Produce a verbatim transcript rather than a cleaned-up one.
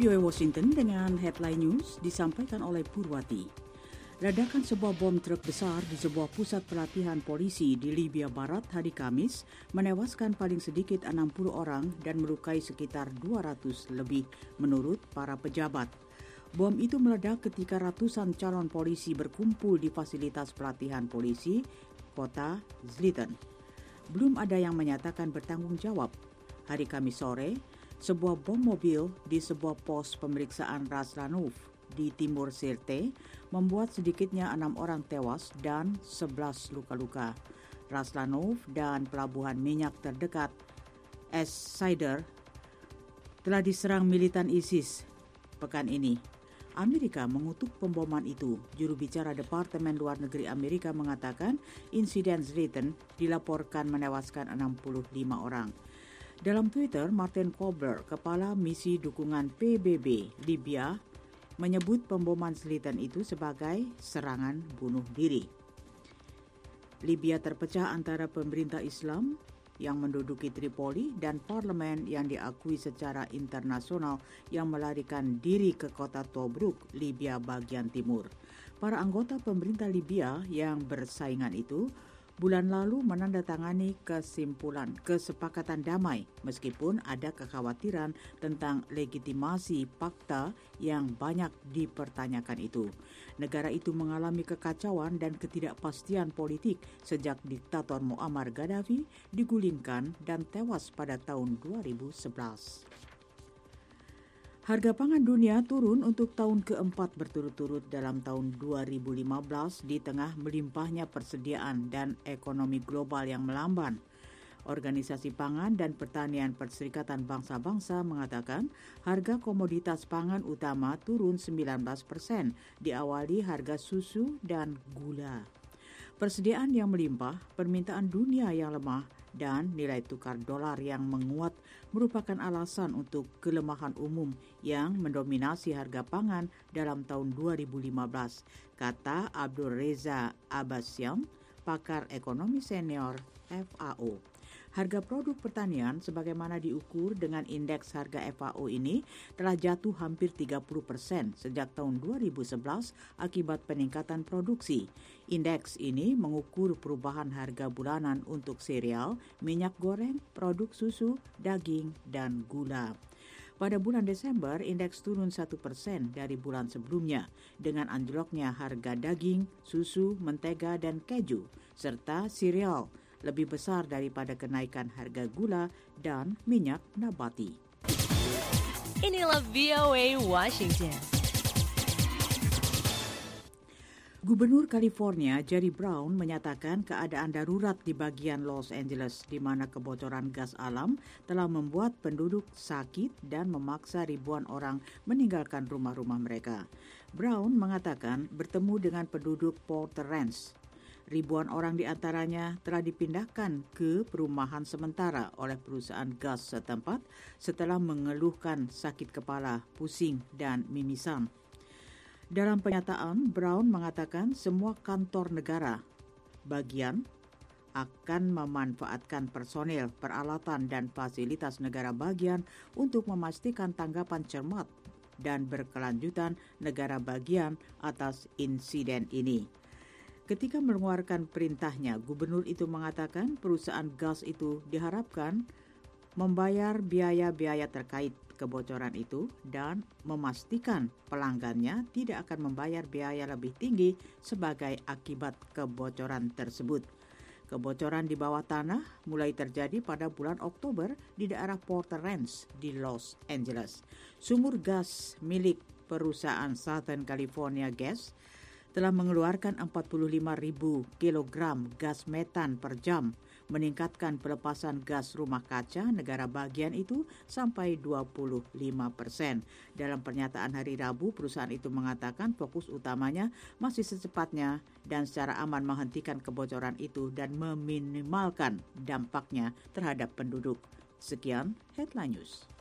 V O A Washington dengan headline news disampaikan oleh Purwati. Ledakan sebuah bom truk besar di sebuah pusat pelatihan polisi di Libya Barat hari Kamis menewaskan paling sedikit enam puluh orang dan melukai sekitar dua ratus lebih menurut para pejabat. Bom itu meledak ketika ratusan calon polisi berkumpul di fasilitas pelatihan polisi kota Zliten. Belum ada yang menyatakan bertanggung jawab. Hari Kamis sore, sebuah bom mobil di sebuah pos pemeriksaan Raslanov di timur Sirte membuat sedikitnya enam orang tewas dan sebelas luka-luka. Raslanov dan pelabuhan minyak terdekat Es-Sider telah diserang militan ISIS pekan ini. Amerika mengutuk pemboman itu. Juru bicara Departemen Luar Negeri Amerika mengatakan insiden Zliten dilaporkan menewaskan enam puluh lima orang. Dalam Twitter, Martin Kobler, kepala misi dukungan P B B Libya, menyebut pemboman Zliten itu sebagai serangan bunuh diri. Libya terpecah antara pemerintah Islam yang menduduki Tripoli dan parlemen yang diakui secara internasional yang melarikan diri ke kota Tobruk, Libya bagian timur. Para anggota pemerintah Libya yang bersaingan itu bulan lalu menandatangani kesimpulan kesepakatan damai meskipun ada kekhawatiran tentang legitimasi fakta yang banyak dipertanyakan itu. Negara itu mengalami kekacauan dan ketidakpastian politik sejak diktator Muammar Gaddafi digulingkan dan tewas pada tahun dua ribu sebelas. Harga pangan dunia turun untuk tahun keempat berturut-turut dalam tahun dua ribu lima belas di tengah melimpahnya persediaan dan ekonomi global yang melamban. Organisasi Pangan dan Pertanian Perserikatan Bangsa-Bangsa mengatakan harga komoditas pangan utama turun sembilan belas persen, diawali harga susu dan gula. Persediaan yang melimpah, permintaan dunia yang lemah, dan nilai tukar dolar yang menguat merupakan alasan untuk kelemahan umum yang mendominasi harga pangan dalam tahun dua ribu lima belas, kata Abdul Reza Abbasyan, pakar ekonomi senior F A O. Harga produk pertanian sebagaimana diukur dengan indeks harga F A O ini telah jatuh hampir tiga puluh persen sejak tahun dua ribu sebelas akibat peningkatan produksi. Indeks ini mengukur perubahan harga bulanan untuk sereal, minyak goreng, produk susu, daging, dan gula. Pada bulan Desember, indeks turun satu persen dari bulan sebelumnya dengan anjloknya harga daging, susu, mentega, dan keju, serta sereal lebih besar daripada kenaikan harga gula dan minyak nabati. Inilah V O A Washington. Gubernur California Jerry Brown menyatakan keadaan darurat di bagian Los Angeles di mana kebocoran gas alam telah membuat penduduk sakit dan memaksa ribuan orang meninggalkan rumah-rumah mereka. Brown mengatakan bertemu dengan penduduk Port Ranch. Ribuan orang di antaranya telah dipindahkan ke perumahan sementara oleh perusahaan gas setempat setelah mengeluhkan sakit kepala, pusing, dan mimisan. Dalam pernyataan, Brown mengatakan semua kantor negara bagian akan memanfaatkan personel, peralatan, dan fasilitas negara bagian untuk memastikan tanggapan cermat dan berkelanjutan negara bagian atas insiden ini. Ketika mengeluarkan perintahnya, gubernur itu mengatakan perusahaan gas itu diharapkan membayar biaya-biaya terkait kebocoran itu dan memastikan pelanggannya tidak akan membayar biaya lebih tinggi sebagai akibat kebocoran tersebut. Kebocoran di bawah tanah mulai terjadi pada bulan Oktober di daerah Port Ranch di Los Angeles. Sumur gas milik perusahaan Southern California Gas telah mengeluarkan empat puluh lima ribu kilogram gas metan per jam, meningkatkan pelepasan gas rumah kaca negara bagian itu sampai dua puluh lima persen. Dalam pernyataan hari Rabu, perusahaan itu mengatakan fokus utamanya masih secepatnya dan secara aman menghentikan kebocoran itu dan meminimalkan dampaknya terhadap penduduk. Sekian Headline News.